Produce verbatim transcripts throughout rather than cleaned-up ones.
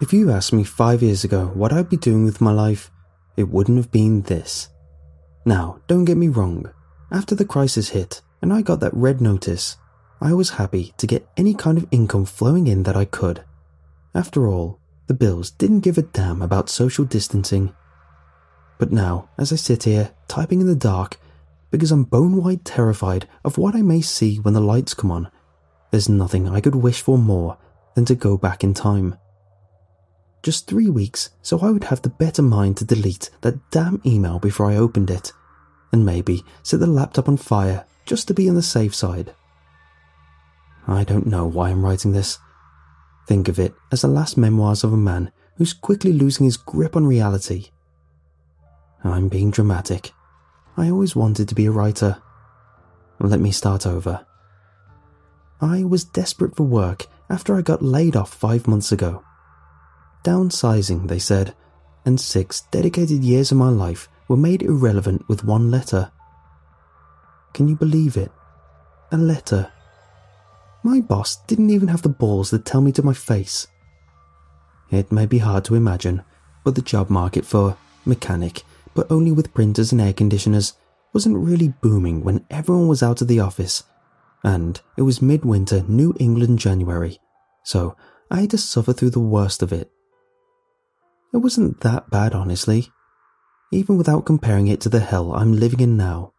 If you asked me five years ago what I'd be doing with my life, it wouldn't have been this. Now, don't get me wrong. After the crisis hit and I got that red notice, I was happy to get any kind of income flowing in that I could. After all, the bills didn't give a damn about social distancing. But now, as I sit here, typing in the dark, because I'm bone-wide terrified of what I may see when the lights come on, there's nothing I could wish for more than to go back in time. Just three weeks so I would have the better mind to delete that damn email before I opened it, and maybe set the laptop on fire just to be on the safe side. I don't know why I'm writing this. Think of it as the last memoirs of a man who's quickly losing his grip on reality. I'm being dramatic. I always wanted to be a writer. Let me start over. I was desperate for work after I got laid off five months ago. Downsizing, they said, and six dedicated years of my life were made irrelevant with one letter. Can you believe it? A letter. My boss didn't even have the balls to tell me to my face. It may be hard to imagine, but the job market for mechanic, but only with printers and air conditioners, wasn't really booming when everyone was out of the office, and it was midwinter New England January, so I had to suffer through the worst of it. It wasn't that bad, honestly, even without comparing it to the hell I'm living in now.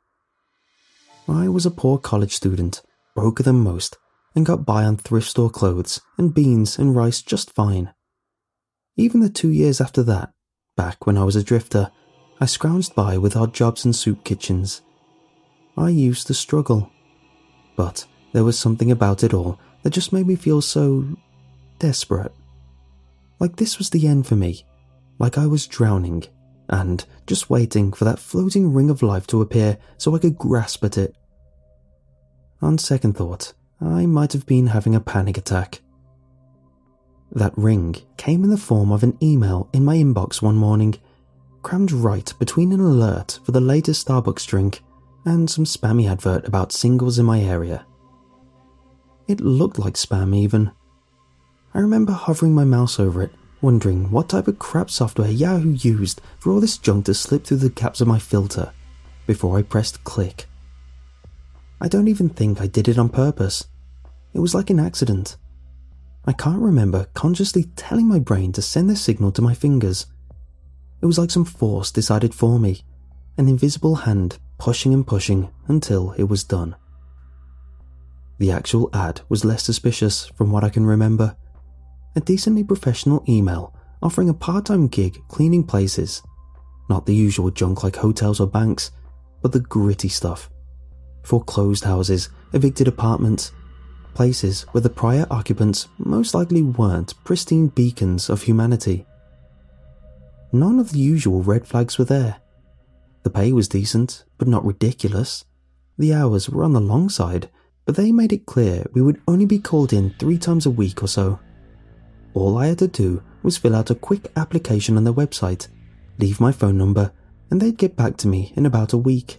I was a poor college student, broker than most, and got by on thrift store clothes and beans and rice just fine. Even the two years after that, back when I was a drifter, I scrounged by with odd jobs in soup kitchens. I used to struggle, but there was something about it all that just made me feel so desperate. Like this was the end for me, like I was drowning, and just waiting for that floating ring of life to appear so I could grasp at it. On second thought, I might have been having a panic attack. That ring came in the form of an email in my inbox one morning, crammed right between an alert for the latest Starbucks drink and some spammy advert about singles in my area. It looked like spam even. I remember hovering my mouse over it, wondering what type of crap software Yahoo used for all this junk to slip through the gaps of my filter, before I pressed click. I don't even think I did it on purpose. It was like an accident. I can't remember consciously telling my brain to send the signal to my fingers. It was like some force decided for me, an invisible hand pushing and pushing until it was done. The actual ad was less suspicious from what I can remember. A decently professional email offering a part-time gig cleaning places. Not the usual junk like hotels or banks, but the gritty stuff. Foreclosed houses, evicted apartments, places where the prior occupants most likely weren't pristine beacons of humanity. None of the usual red flags were there. The pay was decent, but not ridiculous. The hours were on the long side, but they made it clear we would only be called in three times a week or so. All I had to do was fill out a quick application on their website, leave my phone number, and they'd get back to me in about a week.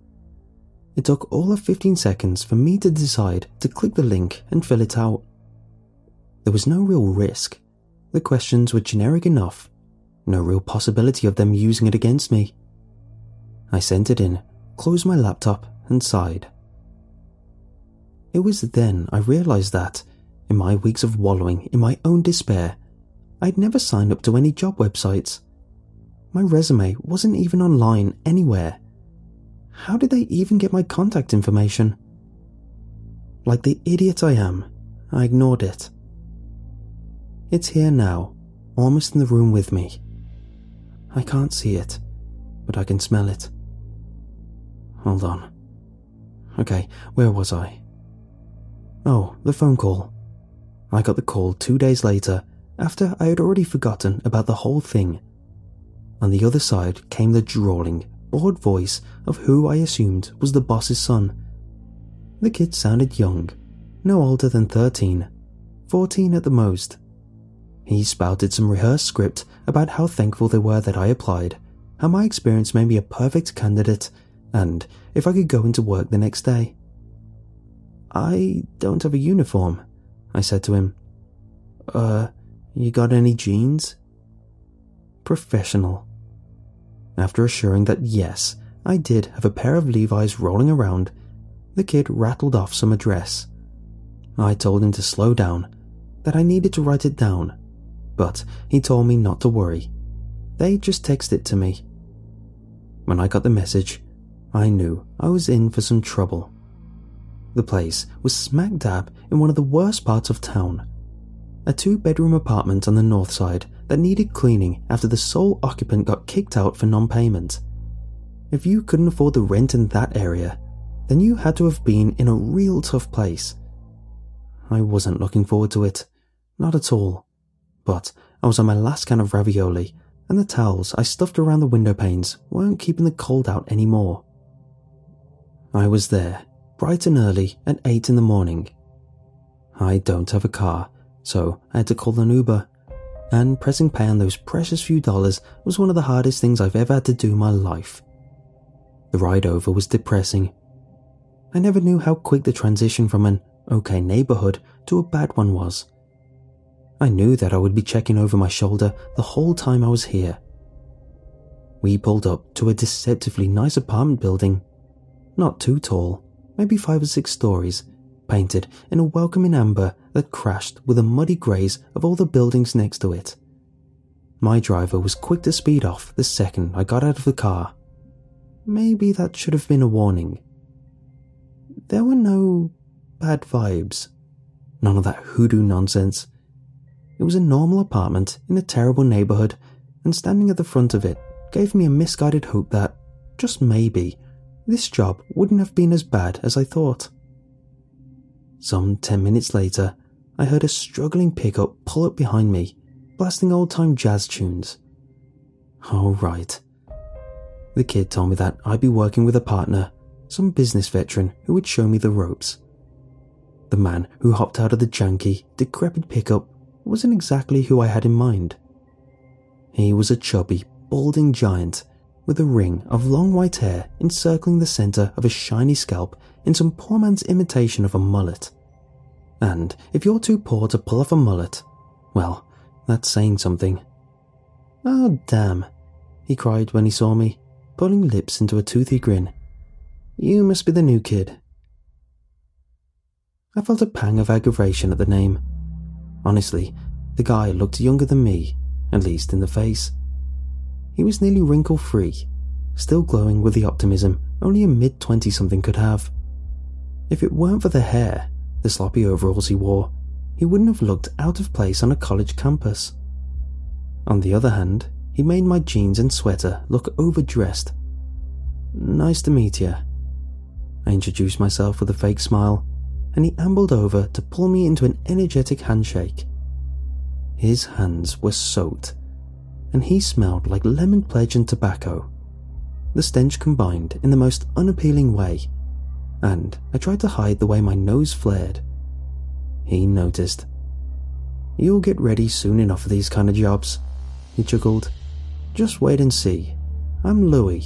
It took all of fifteen seconds for me to decide to click the link and fill it out. There was no real risk. The questions were generic enough. No real possibility of them using it against me. I sent it in, closed my laptop, and sighed. It was then I realized that, in my weeks of wallowing in my own despair, I'd never signed up to any job websites. My resume wasn't even online anywhere. How did they even get my contact information? Like the idiot I am, I ignored it. It's here now, almost in the room with me. I can't see it, but I can smell it. Hold on. Okay, where was I? Oh, the phone call. I got the call two days later, after I had already forgotten about the whole thing. On the other side came the drawling, bored voice of who I assumed was the boss's son. The kid sounded young, no older than thirteen, fourteen at the most. He spouted some rehearsed script about how thankful they were that I applied, how my experience made me a perfect candidate, and if I could go into work the next day. I don't have a uniform, I said to him. Uh, You got any jeans? Professional. After assuring that yes, I did have a pair of Levi's rolling around, the kid rattled off some address. I told him to slow down, that I needed to write it down, but he told me not to worry. They just texted it to me. When I got the message, I knew I was in for some trouble. The place was smack dab in one of the worst parts of town. A two-bedroom apartment on the north side that needed cleaning after the sole occupant got kicked out for non-payment. If you couldn't afford the rent in that area, then you had to have been in a real tough place. I wasn't looking forward to it, not at all. But I was on my last can of ravioli, and the towels I stuffed around the window panes weren't keeping the cold out anymore. I was there, bright and early at eight in the morning. I don't have a car, so I had to call an Uber, and pressing pay on those precious few dollars was one of the hardest things I've ever had to do in my life. The ride over was depressing. I never knew how quick the transition from an okay neighborhood to a bad one was. I knew that I would be checking over my shoulder the whole time I was here. We pulled up to a deceptively nice apartment building. Not too tall, maybe five or six stories, painted in a welcoming amber that crashed with the muddy greys of all the buildings next to it. My driver was quick to speed off the second I got out of the car. Maybe that should have been a warning. There were no bad vibes. None of that hoodoo nonsense. It was a normal apartment in a terrible neighborhood, and standing at the front of it gave me a misguided hope that, just maybe, this job wouldn't have been as bad as I thought. Some ten minutes later, I heard a struggling pickup pull up behind me, blasting old-time jazz tunes. Oh, right. The kid told me that I'd be working with a partner, some business veteran who would show me the ropes. The man who hopped out of the janky, decrepit pickup wasn't exactly who I had in mind. He was a chubby, balding giant with a ring of long white hair encircling the center of a shiny scalp in some poor man's imitation of a mullet. And if you're too poor to pull off a mullet, well, that's saying something. "Oh, damn," he cried when he saw me, pulling lips into a toothy grin. "You must be the new kid." I felt a pang of aggravation at the name. Honestly, the guy looked younger than me, at least in the face. He was nearly wrinkle-free, still glowing with the optimism only a mid-twenty-something could have. If it weren't for the hair, the sloppy overalls he wore, he wouldn't have looked out of place on a college campus. On the other hand, he made my jeans and sweater look overdressed. "Nice to meet you." I introduced myself with a fake smile, and he ambled over to pull me into an energetic handshake. His hands were soaked, and he smelled like lemon pledge and tobacco. The stench combined in the most unappealing way, and I tried to hide the way my nose flared. He noticed. "You'll get ready soon enough for these kind of jobs," he chuckled. "Just wait and see. I'm Louis."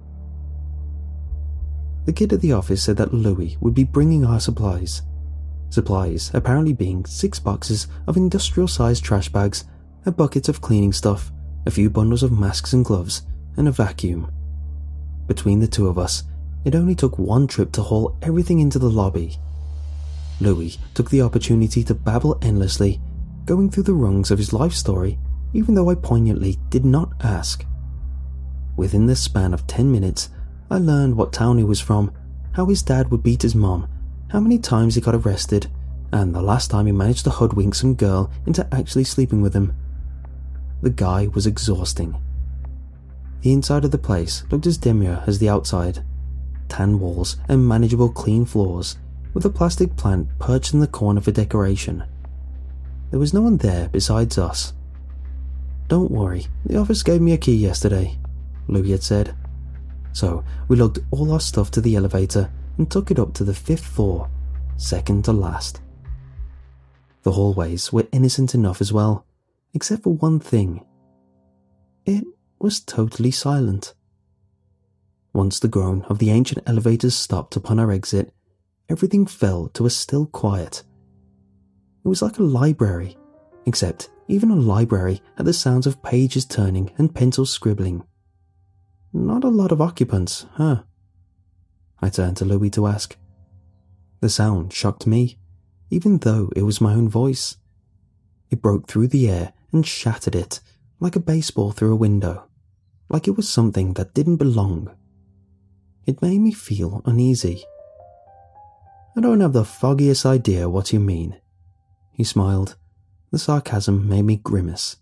The kid at the office said that Louis would be bringing our supplies. Supplies apparently being six boxes of industrial-sized trash bags, a bucket of cleaning stuff, a few bundles of masks and gloves, and a vacuum. Between the two of us, it only took one trip to haul everything into the lobby. Louis took the opportunity to babble endlessly, going through the rungs of his life story, even though I poignantly did not ask. Within the span of ten minutes, I learned what town he was from, how his dad would beat his mom, how many times he got arrested, and the last time he managed to hoodwink some girl into actually sleeping with him. The guy was exhausting. The inside of the place looked as demure as the outside. Tan walls and manageable clean floors, with a plastic plant perched in the corner for decoration. There was no one there besides us. "Don't worry, the office gave me a key yesterday," Louis had said. So we lugged all our stuff to the elevator and took it up to the fifth floor, second to last. The hallways were innocent enough as well, except for one thing. It was totally silent. Once the groan of the ancient elevators stopped upon our exit, everything fell to a still quiet. It was like a library, except Even a library had the sounds of pages turning and pencils scribbling. Not a lot of occupants, huh? I turned to Louis to ask. The sound shocked me, even though it was my own voice. It broke through the air and shattered it, like a baseball through a window, like it was something that didn't belong. It made me feel uneasy. I don't have the foggiest idea what you mean. He smiled. The sarcasm made me grimace.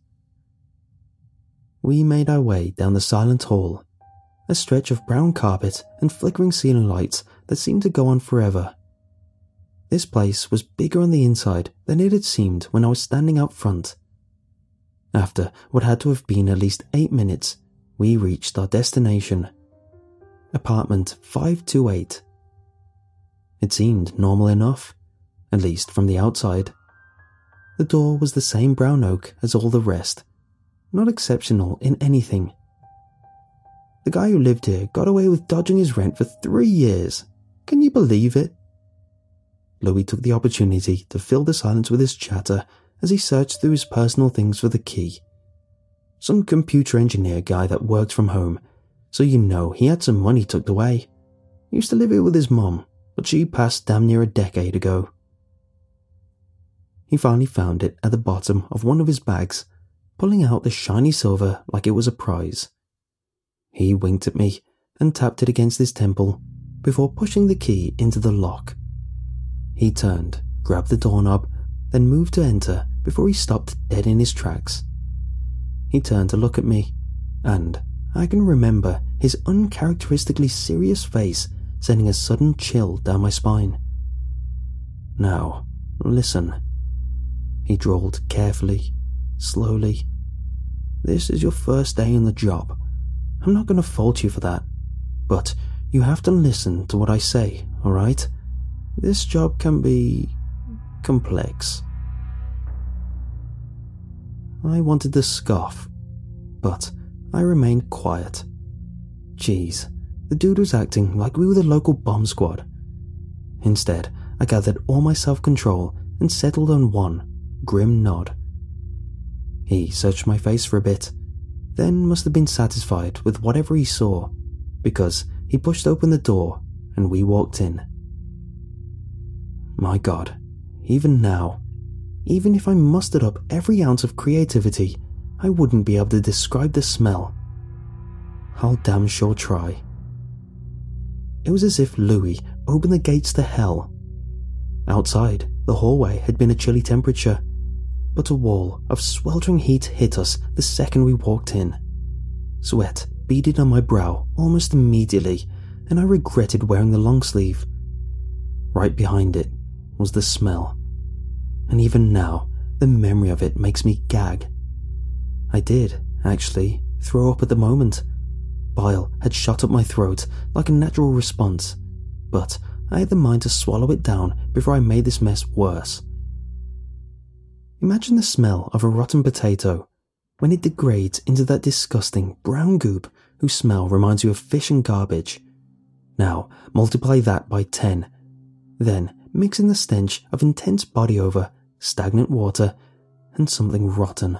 We made our way down the silent hall, a stretch of brown carpet and flickering ceiling lights that seemed to go on forever. This place was bigger on the inside than it had seemed when I was standing out front. After what had to have been at least eight minutes, we reached our destination. Apartment five two eight. It seemed normal enough, at least from the outside. The door was the same brown oak as all the rest, not exceptional in anything. The guy who lived here got away with dodging his rent for three years. Can you believe it? Louis took the opportunity to fill the silence with his chatter as he searched through his personal things for the key. Some computer engineer guy that worked from home, so you know he had some money tucked away. He used to live here with his mum, but she passed damn near a decade ago. He finally found it at the bottom of one of his bags, pulling out the shiny silver like it was a prize. He winked at me and tapped it against his temple before pushing the key into the lock. He turned, grabbed the doorknob, then moved to enter before he stopped dead in his tracks. He turned to look at me, and I can remember his uncharacteristically serious face sending a sudden chill down my spine. Now, listen. He drawled carefully, slowly. This is your first day in the job. I'm not going to fault you for that, but you have to listen to what I say, alright? This job can be complex. I wanted to scoff, but I remained quiet. Jeez, the dude was acting like we were the local bomb squad. Instead, I gathered all my self-control and settled on one grim nod. He searched my face for a bit, then must have been satisfied with whatever he saw, because he pushed open the door and we walked in. My God, even now, even if I mustered up every ounce of creativity, I wouldn't be able to describe the smell. I'll damn sure try. It was as if Louis opened the gates to hell. Outside, the hallway had been a chilly temperature, but a wall of sweltering heat hit us the second we walked in. Sweat beaded on my brow almost immediately, and I regretted wearing the long sleeve. Right behind it was the smell, and even now the memory of it makes me gag. I did, actually, throw up at the moment. Bile had shot up my throat like a natural response, but I had the mind to swallow it down before I made this mess worse. Imagine the smell of a rotten potato when it degrades into that disgusting brown goop whose smell reminds you of fish and garbage. Now multiply that by ten, then mix in the stench of intense body odor, stagnant water, and something rotten.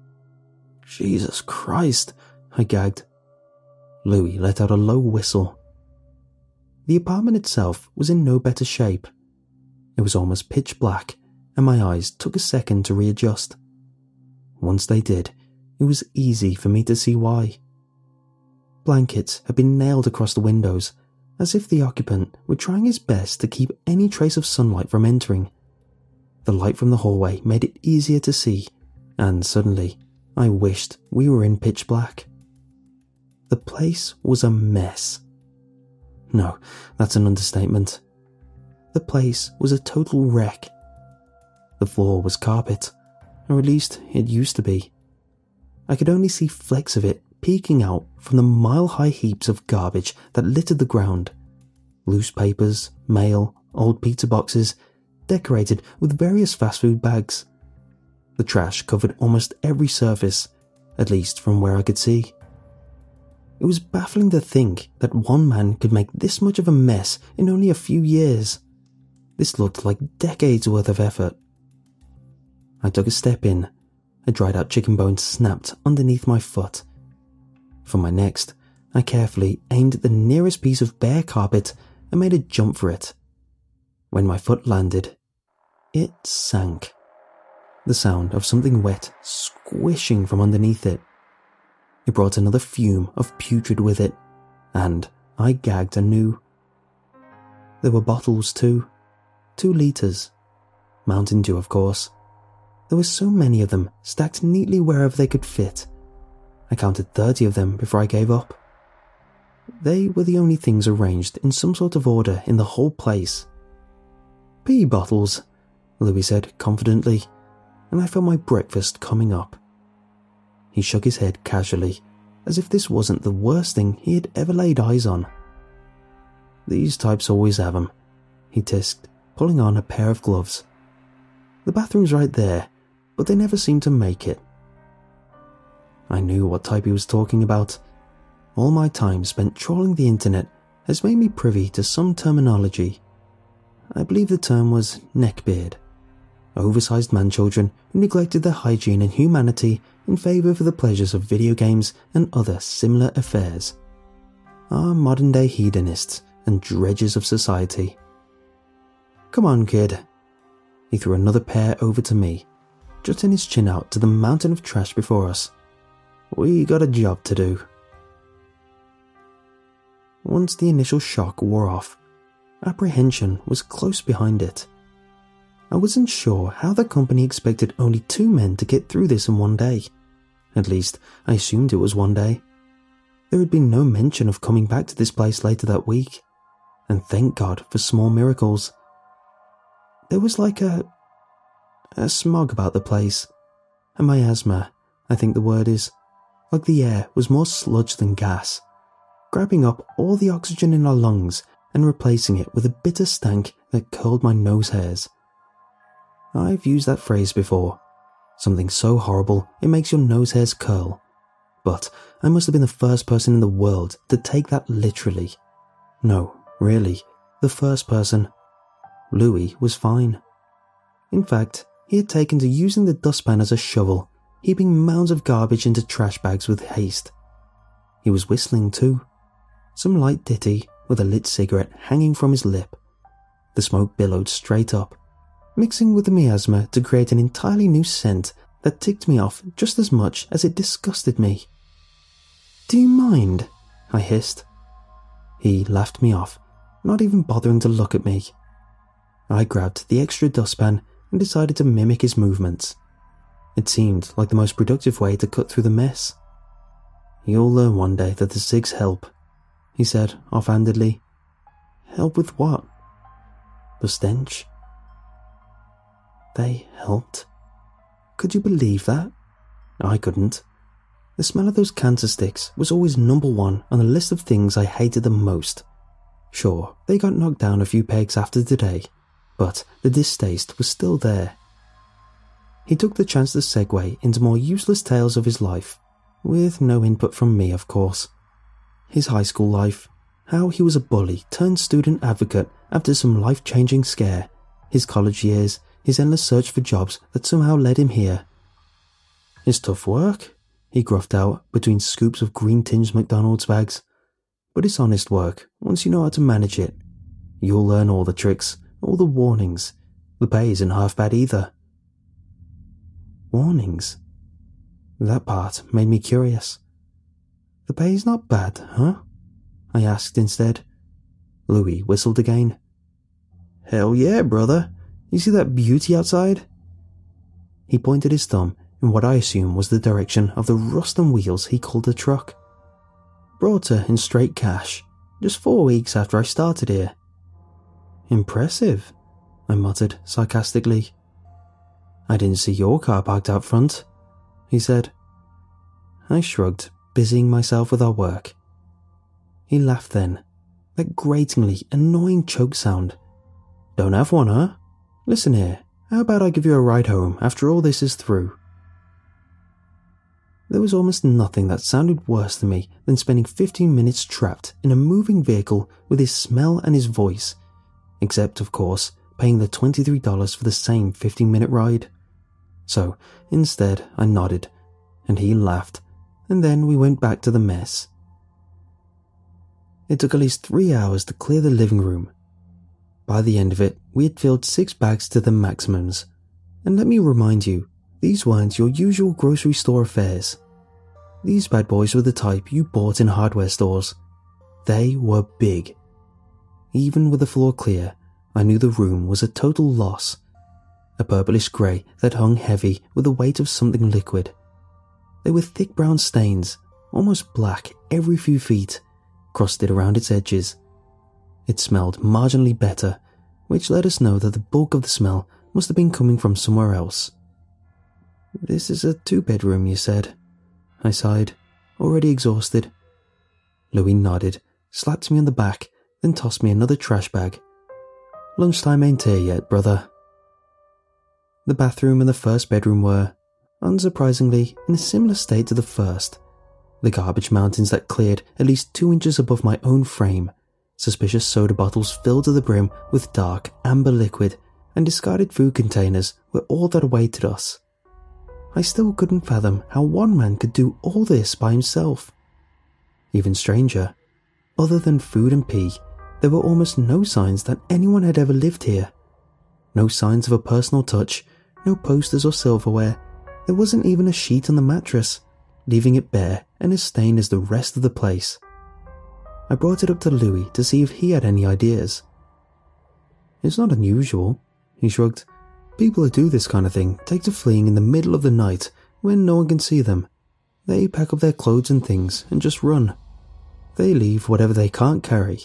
Jesus Christ, I gagged. Louis let out a low whistle. The apartment itself was in no better shape. It was almost pitch black, and my eyes took a second to readjust. Once they did, it was easy for me to see why. Blankets had been nailed across the windows, as if the occupant were trying his best to keep any trace of sunlight from entering. The light from the hallway made it easier to see, and suddenly I wished we were in pitch black. The place was a mess. No, that's an understatement. The place was a total wreck. The floor was carpet, or at least it used to be. I could only see flecks of it peeking out from the mile-high heaps of garbage that littered the ground. Loose papers, mail, old pizza boxes, decorated with various fast food bags. The trash covered almost every surface, at least from where I could see. It was baffling to think that one man could make this much of a mess in only a few years. This looked like decades worth of effort. I took a step in, a dried out chicken bone snapped underneath my foot. For my next, I carefully aimed at the nearest piece of bare carpet and made a jump for it. When my foot landed, it sank. The sound of something wet squishing from underneath it. It brought another fume of putrid with it, and I gagged anew. There were bottles too. Two litres. Mountain Dew, of course. There were so many of them, stacked neatly wherever they could fit. I counted thirty of them before I gave up. They were the only things arranged in some sort of order in the whole place. Pee bottles, Louis said confidently, and I felt my breakfast coming up. He shook his head casually, as if this wasn't the worst thing he had ever laid eyes on. These types always have 'em, he tisked, pulling on a pair of gloves. The bathroom's right there, but they never seem to make it. I knew what type he was talking about. All my time spent trawling the internet has made me privy to some terminology. I believe the term was neckbeard. Oversized man-children who neglected their hygiene and humanity in favour of the pleasures of video games and other similar affairs. Our modern-day hedonists and dredges of society. Come on, kid. He threw another pair over to me, jutting his chin out to the mountain of trash before us. We got a job to do. Once the initial shock wore off, apprehension was close behind it. I wasn't sure how the company expected only two men to get through this in one day. At least, I assumed it was one day. There had been no mention of coming back to this place later that week, and thank God for small miracles. There was like a... a smog about the place. A miasma, I think the word is. Like the air was more sludge than gas, grabbing up all the oxygen in our lungs and replacing it with a bitter stank that curled my nose hairs. I've used that phrase before. Something so horrible it makes your nose hairs curl. But I must have been the first person in the world to take that literally. No, really, the first person. Louis was fine. In fact, he had taken to using the dustpan as a shovel, heaping mounds of garbage into trash bags with haste. He was whistling too. Some light ditty with a lit cigarette hanging from his lip. The smoke billowed straight up, mixing with the miasma to create an entirely new scent that ticked me off just as much as it disgusted me. Do you mind? I hissed. He laughed me off, not even bothering to look at me. I grabbed the extra dustpan and decided to mimic his movements. It seemed like the most productive way to cut through the mess. You'll learn one day that the cigs help, he said offhandedly. Help with what? The stench. They helped. Could you believe that? I couldn't. The smell of those cancer sticks was always number one on the list of things I hated the most. Sure, they got knocked down a few pegs after today, but the distaste was still there. He took the chance to segue into more useless tales of his life, with no input from me, of course. His high school life, how he was a bully turned student advocate after some life-changing scare, his college years, his endless search for jobs that somehow led him here. It's tough work, he gruffed out between scoops of green-tinged McDonald's bags. But it's honest work, once you know how to manage it. You'll learn all the tricks, all the warnings. The pay isn't half bad either. Warnings? That part made me curious. The pay's not bad, huh? I asked instead. Louis whistled again. Hell yeah, brother. You see that beauty outside? He pointed his thumb in what I assume was the direction of the rust and wheels he called a truck. Brought her in straight cash, just four weeks after I started here. Impressive, I muttered sarcastically. I didn't see your car parked out front, he said. I shrugged, busying myself with our work. He laughed then, that gratingly annoying choke sound. Don't have one, huh? Listen here, how about I give you a ride home after all this is through? There was almost nothing that sounded worse to me than spending fifteen minutes trapped in a moving vehicle with his smell and his voice, except, of course, paying the twenty-three dollars for the same fifteen-minute ride. So instead I nodded, and he laughed, and then we went back to the mess. It took at least three hours to clear the living room. By the end of it, we had filled six bags to the maximums. And let me remind you, these weren't your usual grocery store affairs. These bad boys were the type you bought in hardware stores. They were big. Even with the floor clear, I knew the room was a total loss. A purplish grey that hung heavy with the weight of something liquid. They were thick brown stains, almost black every few feet, crusted around its edges. It smelled marginally better, which let us know that the bulk of the smell must have been coming from somewhere else. "This is a two-bedroom, you said?" I sighed, already exhausted. Louis nodded, slapped me on the back, then tossed me another trash bag. "Lunchtime ain't here yet, brother." The bathroom and the first bedroom were, unsurprisingly, in a similar state to the first. The garbage mountains that cleared at least two inches above my own frame, suspicious soda bottles filled to the brim with dark, amber liquid, and discarded food containers were all that awaited us. I still couldn't fathom how one man could do all this by himself. Even stranger, other than food and pee, there were almost no signs that anyone had ever lived here. No signs of a personal touch, no posters or silverware. There wasn't even a sheet on the mattress, leaving it bare and as stained as the rest of the place. I brought it up to Louis to see if he had any ideas. "It's not unusual," he shrugged. "People who do this kind of thing take to fleeing in the middle of the night when no one can see them. They pack up their clothes and things and just run. They leave whatever they can't carry."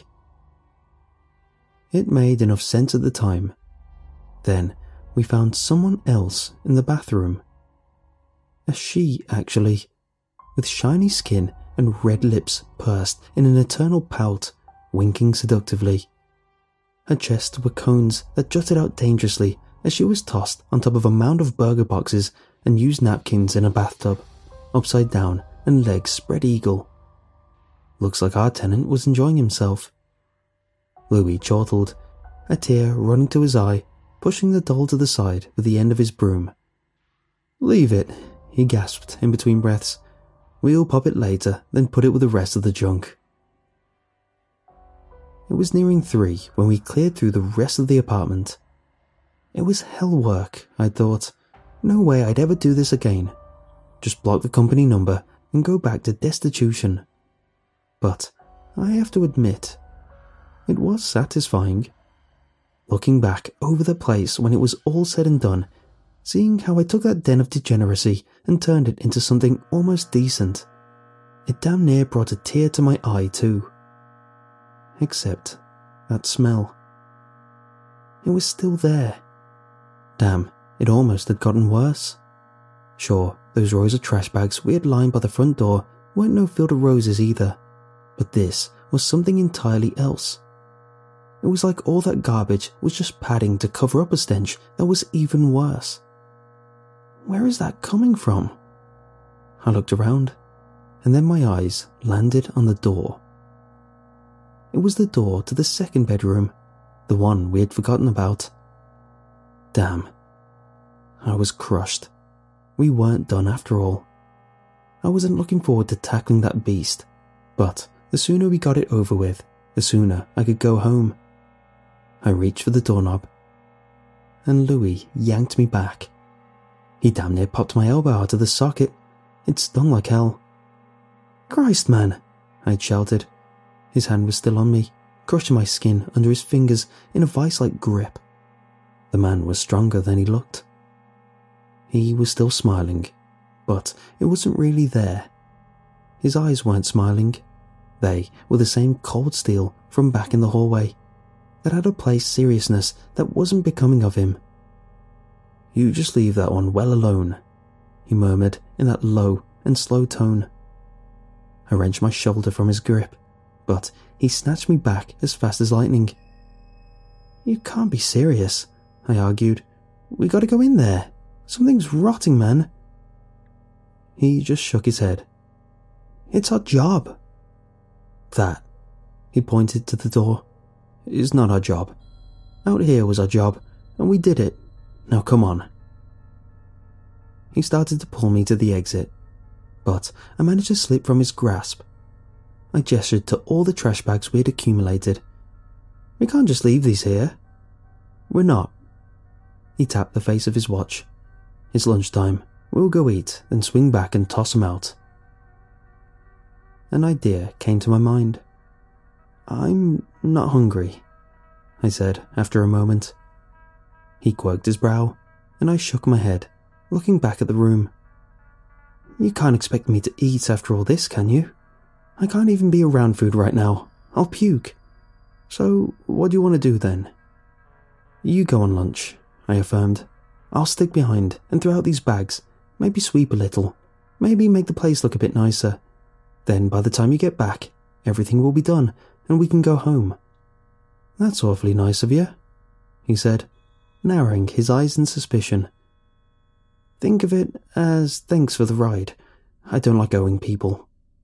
It made enough sense at the time. Then we found someone else in the bathroom. A she, actually, with shiny skin and red lips pursed in an eternal pout, winking seductively. Her chest were cones that jutted out dangerously as she was tossed on top of a mound of burger boxes and used napkins in a bathtub, upside down and legs spread eagle. Looks like our tenant was enjoying himself. Louis chortled, a tear running to his eye, pushing the doll to the side with the end of his broom. "Leave it," he gasped in between breaths. "We'll pop it later, then put it with the rest of the junk." It was nearing three when we cleared through the rest of the apartment. It was hell work, I thought. No way I'd ever do this again. Just block the company number and go back to destitution. But I have to admit, it was satisfying. Looking back over the place when it was all said and done, seeing how I took that den of degeneracy and turned it into something almost decent. It damn near brought a tear to my eye too. Except that smell. It was still there. Damn, it almost had gotten worse. Sure, those rows of trash bags we had lined by the front door weren't no field of roses either, but this was something entirely else. It was like all that garbage was just padding to cover up a stench that was even worse. Where is that coming from? I looked around, and then my eyes landed on the door. It was the door to the second bedroom, the one we had forgotten about. Damn. I was crushed. We weren't done after all. I wasn't looking forward to tackling that beast, but the sooner we got it over with, the sooner I could go home. I reached for the doorknob, and Louis yanked me back. He damn near popped my elbow out of the socket. It stung like hell. "Christ, man," I'd shouted. His hand was still on me, crushing my skin under his fingers in a vice-like grip. The man was stronger than he looked. He was still smiling, but it wasn't really there. His eyes weren't smiling. They were the same cold steel from back in the hallway, that had a place seriousness that wasn't becoming of him. "You just leave that one well alone," he murmured in that low and slow tone. I wrenched my shoulder from his grip, but he snatched me back as fast as lightning. "You can't be serious," I argued. "We gotta go in there. Something's rotting, man." He just shook his head. "It's our job." "That," he pointed to the door, "is not our job. Out here was our job, and we did it. Now come on." he started to pull me to the exit, but I managed to slip from his grasp. I gestured to all the trash bags we had accumulated. "We can't just leave these here." "We're not." He tapped the face of his watch. "It's lunchtime. We'll go eat, then swing back and toss them out." An idea came to my mind. "I'm not hungry," I said after a moment. He quirked his brow, and I shook my head, looking back at the room. "You can't expect me to eat after all this, can you? I can't even be around food right now. I'll puke. So, what do you want to do then?" "You go on lunch," I affirmed. "I'll stick behind and throw out these bags, maybe sweep a little, maybe make the place look a bit nicer. Then by the time you get back, everything will be done and we can go home." "That's awfully nice of you," he said, narrowing his eyes in suspicion. "Think of it as thanks for the ride. I don't like owing people."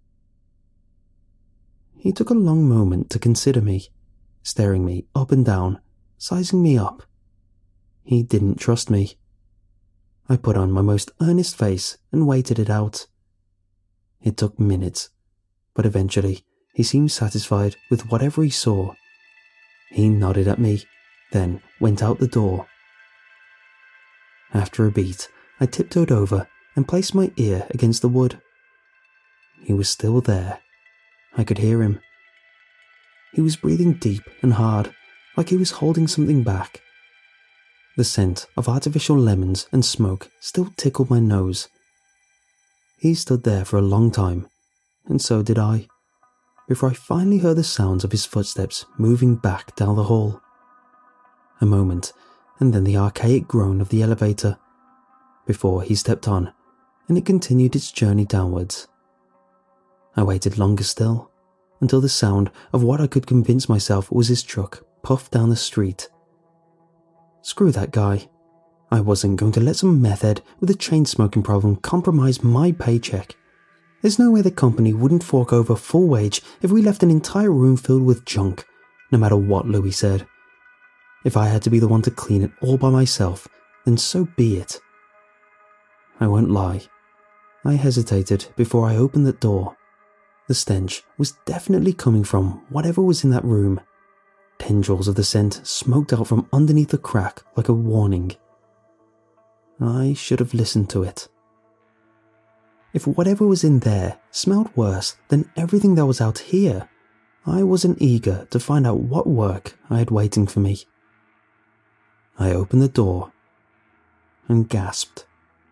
He took a long moment to consider me, staring me up and down, sizing me up. He didn't trust me. I put on my most earnest face and waited it out. It took minutes, but eventually he seemed satisfied with whatever he saw. He nodded at me, then went out the door. After a beat, I tiptoed over and placed my ear against the wood. He was still there. I could hear him. He was breathing deep and hard, like he was holding something back. The scent of artificial lemons and smoke still tickled my nose. He stood there for a long time, and so did I, before I finally heard the sounds of his footsteps moving back down the hall. A moment, and then the archaic groan of the elevator, before he stepped on, and it continued its journey downwards. I waited longer still, until the sound of what I could convince myself was his truck puffed down the street. Screw that guy. I wasn't going to let some meth head with a chain-smoking problem compromise my paycheck. There's no way the company wouldn't fork over full wage if we left an entire room filled with junk, no matter what Louis said. If I had to be the one to clean it all by myself, then so be it. I won't lie. I hesitated before I opened the door. The stench was definitely coming from whatever was in that room. Tendrils of the scent smoked out from underneath the crack like a warning. I should have listened to it. If whatever was in there smelled worse than everything that was out here, I wasn't eager to find out what work I had waiting for me. I opened the door and gasped.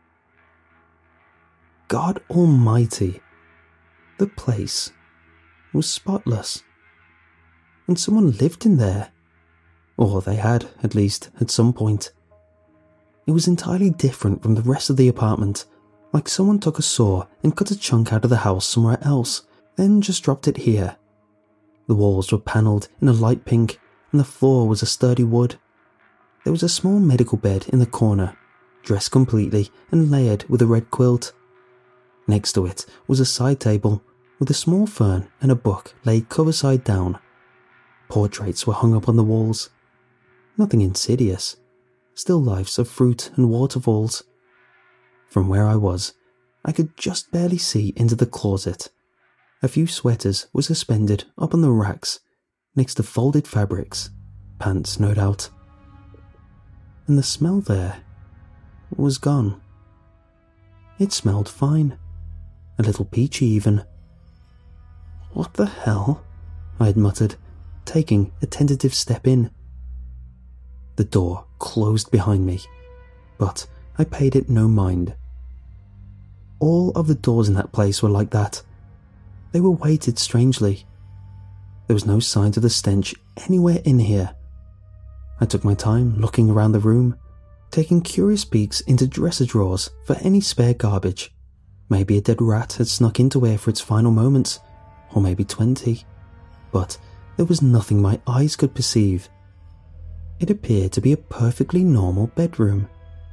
God Almighty! The place was spotless, and someone lived in there, or they had, at least, at some point. It was entirely different from the rest of the apartment, like someone took a saw and cut a chunk out of the house somewhere else, then just dropped it here. The walls were panelled in a light pink, and the floor was a sturdy wood. There was a small medical bed in the corner, dressed completely and layered with a red quilt. Next to it was a side table with a small fern and a book laid cover side down. Portraits were hung up on the walls. Nothing insidious. Still lifes of fruit and waterfalls. From where I was, I could just barely see into the closet. A few sweaters were suspended up on the racks, next to folded fabrics, pants no doubt. And the smell there was gone. It smelled fine. A little peachy even. "What the hell?" I had muttered, taking a tentative step in. The door closed behind me, but I paid it no mind. All of the doors in that place were like that. They were weighted strangely. There was no sign of the stench anywhere in here. I took my time looking around the room, taking curious peeks into dresser drawers for any spare garbage. Maybe a dead rat had snuck into here for its final moments, or maybe twenty, but there was nothing my eyes could perceive. It appeared to be a perfectly normal bedroom.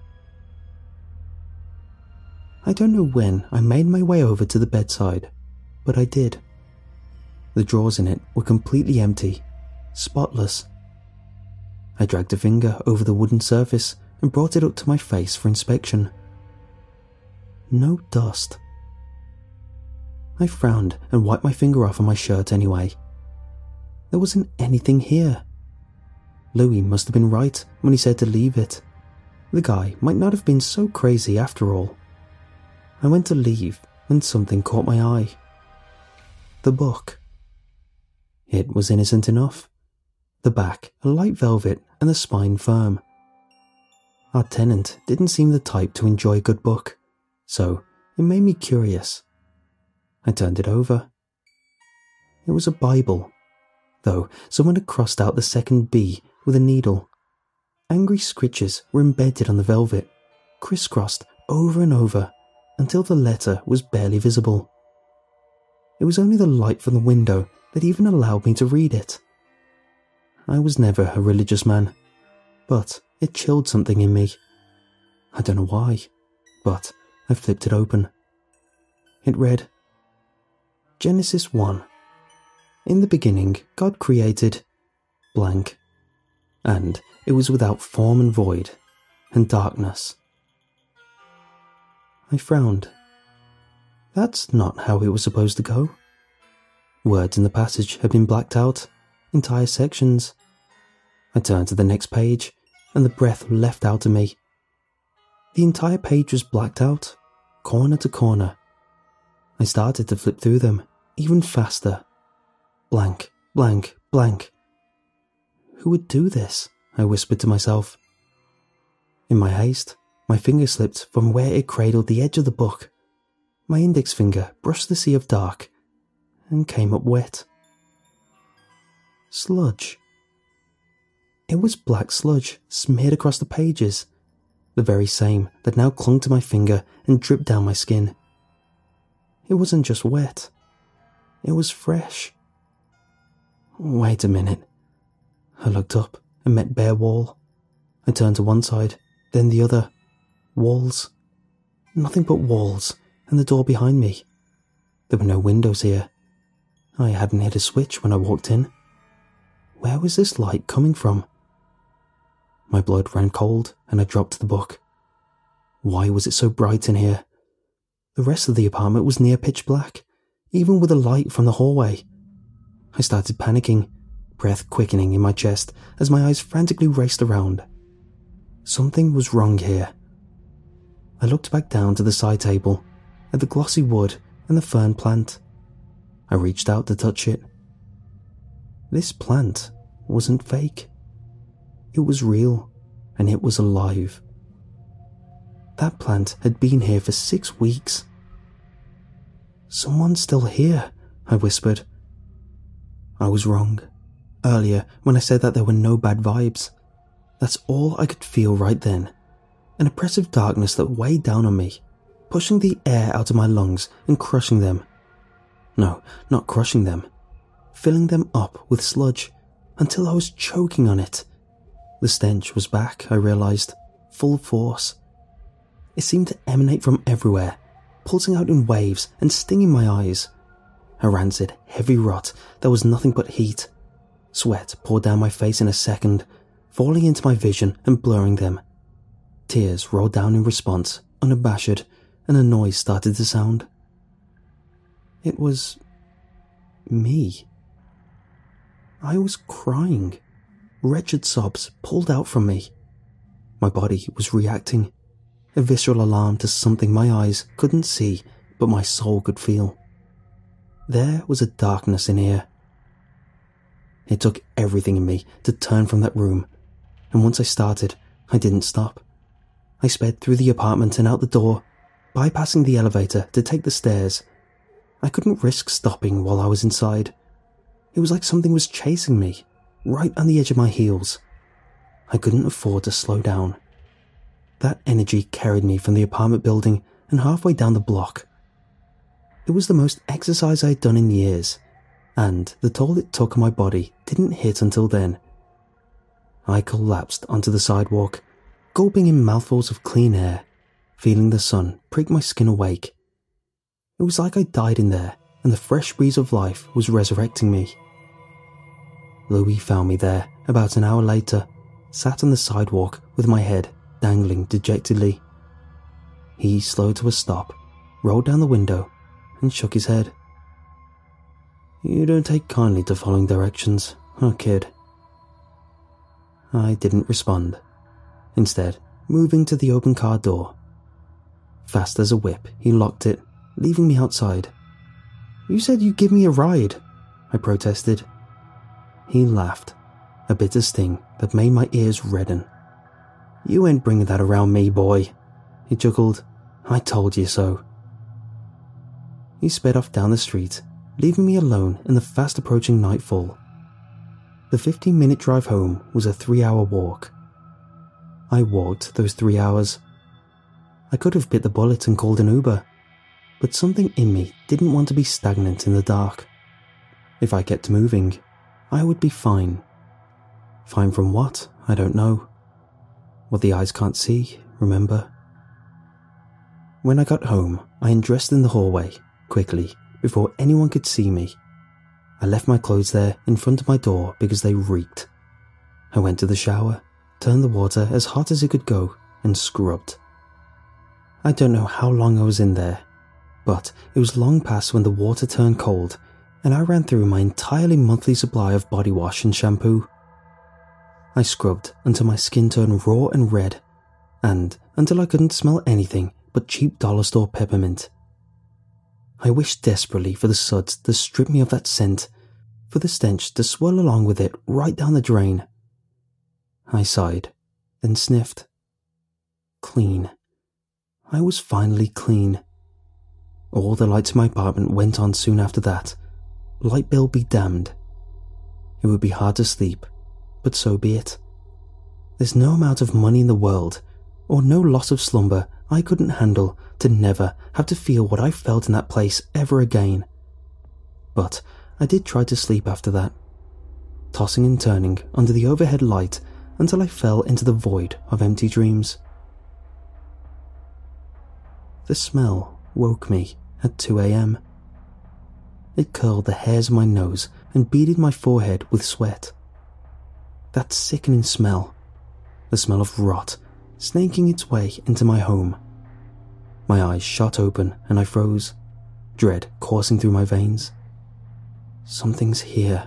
I don't know when I made my way over to the bedside, but I did. The drawers in it were completely empty, spotless. I dragged a finger over the wooden surface and brought it up to my face for inspection. no dust. I frowned and wiped my finger off on my shirt anyway. There wasn't anything here. Louis must have been right when he said to leave it. The guy might not have been so crazy after all. I went to leave when something caught my eye. The book. It was innocent enough. The back a light velvet and the spine firm. Our tenant didn't seem the type to enjoy a good book, so it made me curious. I turned it over. It was a Bible, though someone had crossed out the second B with a needle. Angry scritches were embedded on the velvet, crisscrossed over and over until the letter was barely visible. It was only the light from the window that even allowed me to read it. I was never a religious man, but it chilled something in me. I don't know why, but I flipped it open. It read, Genesis one. In the beginning, God created blank, and it was without form and void, and darkness. I frowned. That's not how it was supposed to go. Words in the passage had been blacked out, entire sections. I turned to the next page, and the breath left out of me. The entire page was blacked out, corner to corner. I started to flip through them, even faster. Blank, blank, blank. Who would do this? I whispered to myself. In my haste, my finger slipped from where it cradled the edge of the book. My index finger brushed the sea of dark and came up wet. Sludge. It was black sludge smeared across the pages, the very same that now clung to my finger and dripped down my skin. It wasn't just wet. It was fresh. Wait a minute. I looked up and met bare wall. I turned to one side, then the other. Walls. Nothing but walls, and the door behind me. There were no windows here. I hadn't hit a switch when I walked in. Where was this light coming from? My blood ran cold and I dropped the book. Why was it so bright in here? The rest of the apartment was near pitch black, even with a light from the hallway. I started panicking, breath quickening in my chest as my eyes frantically raced around. Something was wrong here. I looked back down to the side table, at the glossy wood and the fern plant. I reached out to touch it. This plant wasn't fake. It was real, and it was alive. That plant had been here for six weeks. Someone's still here, I whispered. I was wrong. Earlier, when I said that there were no bad vibes. That's all I could feel right then. An oppressive darkness that weighed down on me, pushing the air out of my lungs and crushing them. No, not crushing them. Filling them up with sludge until I was choking on it. The stench was back, I realized, full force. It seemed to emanate from everywhere, pulsing out in waves and stinging my eyes. A rancid, heavy rot that was nothing but heat. Sweat poured down my face in a second, falling into my vision and blurring them. Tears rolled down in response, unabashed, and a noise started to sound. It was me. I was crying. Wretched sobs pulled out from me. My body was reacting, a visceral alarm to something my eyes couldn't see but my soul could feel. There was a darkness in here. It took everything in me to turn from that room, and once I started, I didn't stop. I sped through the apartment and out the door, bypassing the elevator to take the stairs. I couldn't risk stopping while I was inside. It was like something was chasing me, right on the edge of my heels. I couldn't afford to slow down. That energy carried me from the apartment building and halfway down the block. It was the most exercise I had done in years, and the toll it took on my body didn't hit until then. I collapsed onto the sidewalk, gulping in mouthfuls of clean air, feeling the sun prick my skin awake. It was like I died in there, and the fresh breeze of life was resurrecting me. Louis found me there about an hour later, sat on the sidewalk with my head dangling dejectedly. He slowed to a stop rolled down the window and shook his head. "You don't take kindly to following directions, huh, kid?" I didn't respond, instead moving to the open car door. Fast as a whip, he locked it, leaving me outside. "You said you'd give me a ride," I protested. He laughed, a bitter sting that made my ears redden. "You ain't bringing that around me, boy," he chuckled. "I told you so." He sped off down the street, leaving me alone in the fast-approaching nightfall. The fifteen-minute drive home was a three-hour walk. I walked those three hours. I could have bit the bullet and called an Uber, but something in me didn't want to be stagnant in the dark. If I kept moving, I would be fine. Fine from what? I don't know. What the eyes can't see, remember? When I got home, I undressed in the hallway, quickly, before anyone could see me. I left my clothes there in front of my door because they reeked. I went to the shower, turned the water as hot as it could go, and scrubbed. I don't know how long I was in there, but it was long past when the water turned cold, and I ran through my entirely monthly supply of body wash and shampoo. I scrubbed until my skin turned raw and red, and until I couldn't smell anything but cheap dollar store peppermint. I wished desperately for the suds to strip me of that scent, for the stench to swirl along with it right down the drain. I sighed, then sniffed. Clean. I was finally clean. All the lights in my apartment went on soon after that. Light bill be damned. It would be hard to sleep, but so be it. There's no amount of money in the world, or no loss of slumber I couldn't handle to never have to feel what I felt in that place ever again. But I did try to sleep after that, tossing and turning under the overhead light until I fell into the void of empty dreams. The smell woke me at two a.m. It curled the hairs of my nose and beaded my forehead with sweat. That sickening smell, the smell of rot, snaking its way into my home. My eyes shot open and I froze, dread coursing through my veins. Something's here.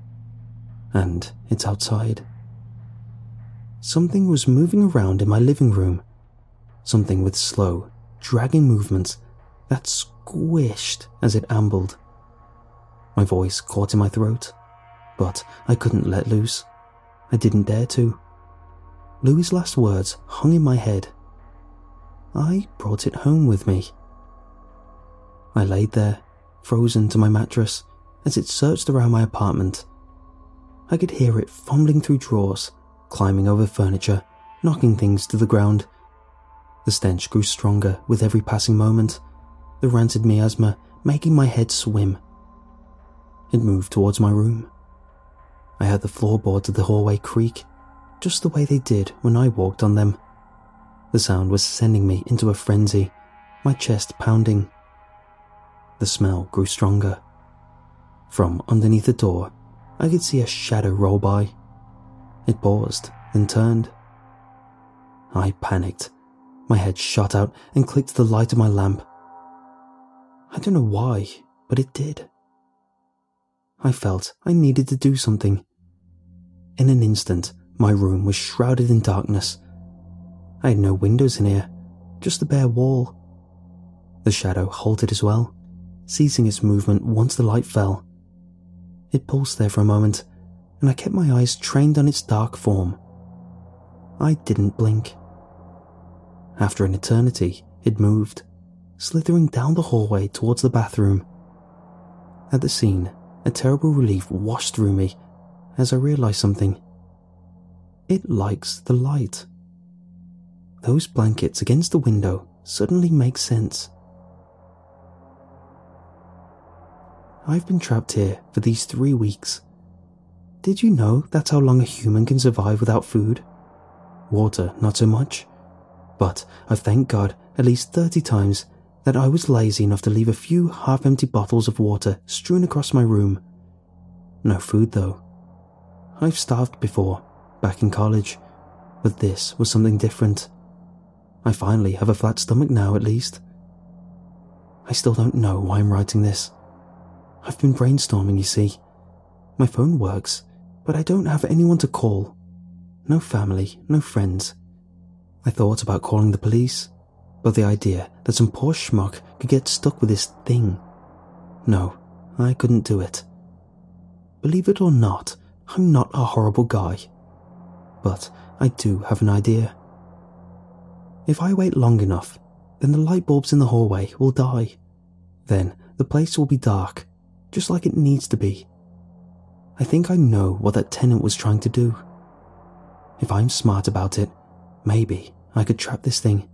And it's outside. Something was moving around in my living room. Something with slow, dragging movements that squished as it ambled. My voice caught in my throat, but I couldn't let loose. I didn't dare to. Louis's last words hung in my head. I brought it home with me. I laid there, frozen to my mattress, as it searched around my apartment. I could hear it fumbling through drawers, climbing over furniture, knocking things to the ground. The stench grew stronger with every passing moment, the rancid miasma making my head swim. It moved towards my room. I heard the floorboards of the hallway creak, just the way they did when I walked on them. The sound was sending me into a frenzy, my chest pounding. The smell grew stronger. From underneath the door, I could see a shadow roll by. It paused, then turned. I panicked. My head shot out and clicked the light of my lamp. I don't know why, but it did. I felt I needed to do something. In an instant, my room was shrouded in darkness. I had no windows in here, just a bare wall. The shadow halted as well, ceasing its movement once the light fell. It pulsed there for a moment, and I kept my eyes trained on its dark form. I didn't blink. After an eternity, it moved, slithering down the hallway towards the bathroom. At the scene, a terrible relief washed through me as I realized something. It likes the light. Those blankets against the window suddenly make sense. I've been trapped here for these three weeks. Did you know that's how long a human can survive without food? Water, not so much. But I've thanked God at least thirty times that I was lazy enough to leave a few half-empty bottles of water strewn across my room. No food, though. I've starved before, back in college, but this was something different. I finally have a flat stomach now, at least. I still don't know why I'm writing this. I've been brainstorming, you see. My phone works, but I don't have anyone to call. No family, no friends. I thought about calling the police, but the idea that some poor schmuck could get stuck with this thing. No, I couldn't do it. Believe it or not, I'm not a horrible guy. But I do have an idea. If I wait long enough, then the light bulbs in the hallway will die. Then the place will be dark, just like it needs to be. I think I know what that tenant was trying to do. If I'm smart about it, maybe I could trap this thing.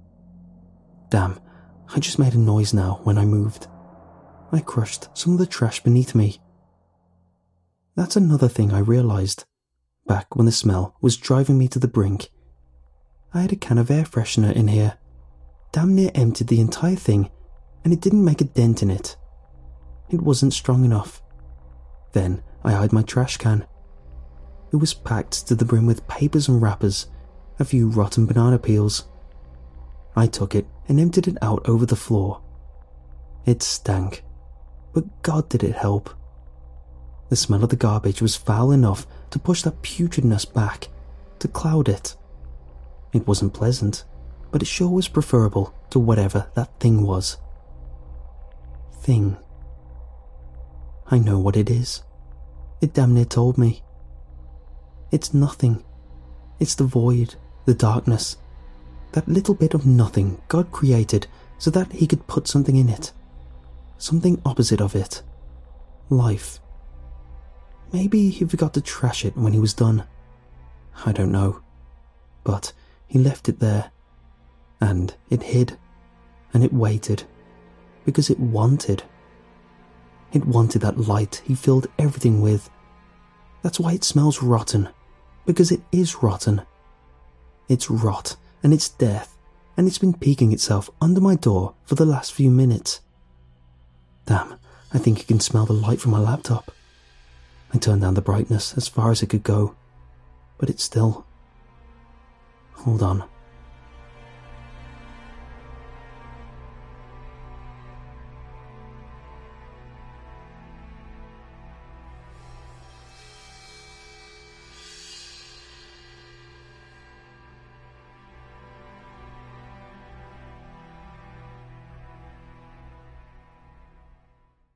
Damn, I just made a noise now when I moved. I crushed some of the trash beneath me. That's another thing I realised. Back when the smell was driving me to the brink, I had a can of air freshener in here. Damn near emptied the entire thing, and it didn't make a dent in it. It wasn't strong enough. Then I eyed my trash can. It was packed to the brim with papers and wrappers, a few rotten banana peels. I took it and emptied it out over the floor. It stank, but God did it help. The smell of the garbage was foul enough to push that putridness back, to cloud it. It wasn't pleasant, but it sure was preferable to whatever that thing was. Thing. I know what it is. It damn near told me. It's nothing. It's the void, the darkness. That little bit of nothing God created so that he could put something in it. Something opposite of it. Life. Maybe he forgot to trash it when he was done. I don't know. But he left it there. And it hid. And it waited. Because it wanted. It wanted that light he filled everything with. That's why it smells rotten. Because it is rotten. It's rot, and it's death, and it's been peeking itself under my door for the last few minutes. Damn, I think you can smell the light from my laptop. I turned down the brightness as far as it could go, but it's still. Hold on.